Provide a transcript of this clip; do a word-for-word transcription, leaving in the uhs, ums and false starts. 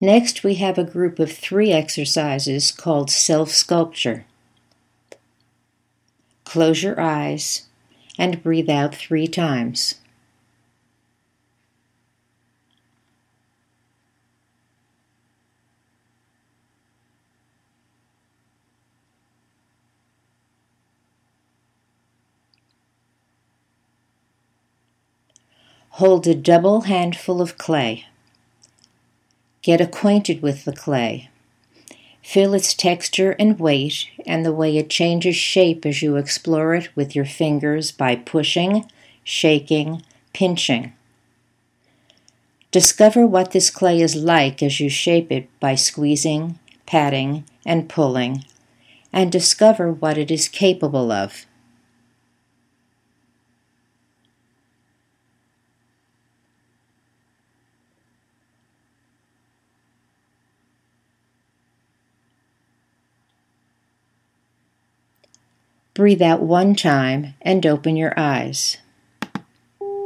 Next, we have a group of three exercises called self-sculpture. Close your eyes and breathe out three times. Hold a double handful of clay. Get acquainted with the clay. Feel its texture and weight and the way it changes shape as you explore it with your fingers by pushing, shaking, pinching. Discover what this clay is like as you shape it by squeezing, patting, and pulling, and discover what it is capable of. Breathe out one time and open your eyes.